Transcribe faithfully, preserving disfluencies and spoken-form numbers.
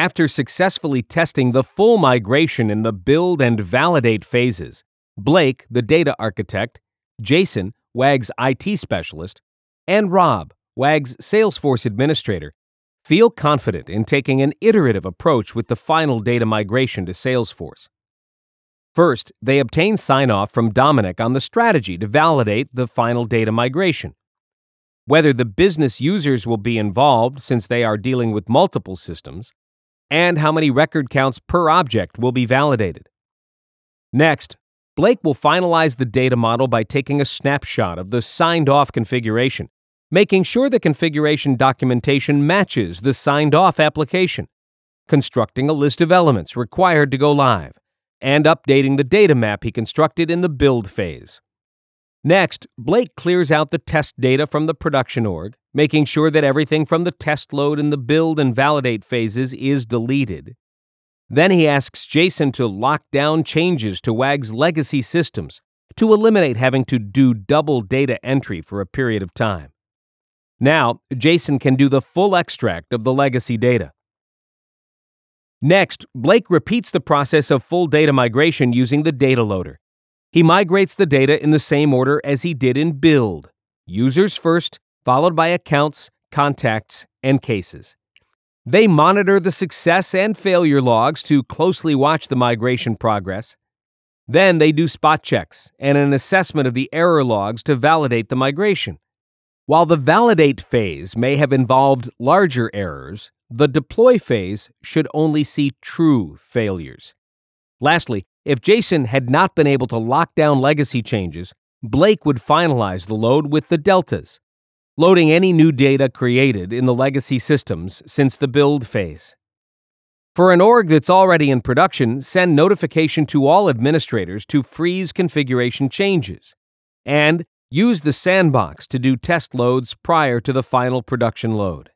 After successfully testing the full migration in the build and validate phases, Blake, the data architect, Jason, Wag's I T specialist, and Rob, Wag's Salesforce administrator, feel confident in taking an iterative approach with the final data migration to Salesforce. First, they obtain sign-off from Dominic on the strategy to validate the final data migration. Whether the business users will be involved since they are dealing with multiple systems, and how many record counts per object will be validated. Next, Blake will finalize the data model by taking a snapshot of the signed-off configuration, making sure the configuration documentation matches the signed-off application, constructing a list of elements required to go live, and updating the data map he constructed in the build phase. Next, Blake clears out the test data from the production org, making sure that everything from the test load in the build and validate phases is deleted. Then he asks Jason to lock down changes to Wag's legacy systems to eliminate having to do double data entry for a period of time. Now, Jason can do the full extract of the legacy data. Next, Blake repeats the process of full data migration using the data loader. He migrates the data in the same order as he did in build, users first, followed by accounts, contacts, and cases. They monitor the success and failure logs to closely watch the migration progress. Then they do spot checks and an assessment of the error logs to validate the migration. While the validate phase may have involved larger errors, the deploy phase should only see true failures. Lastly, if Jason had not been able to lock down legacy changes, Blake would finalize the load with the deltas, loading any new data created in the legacy systems since the build phase. For an org that's already in production, send notification to all administrators to freeze configuration changes, and use the sandbox to do test loads prior to the final production load.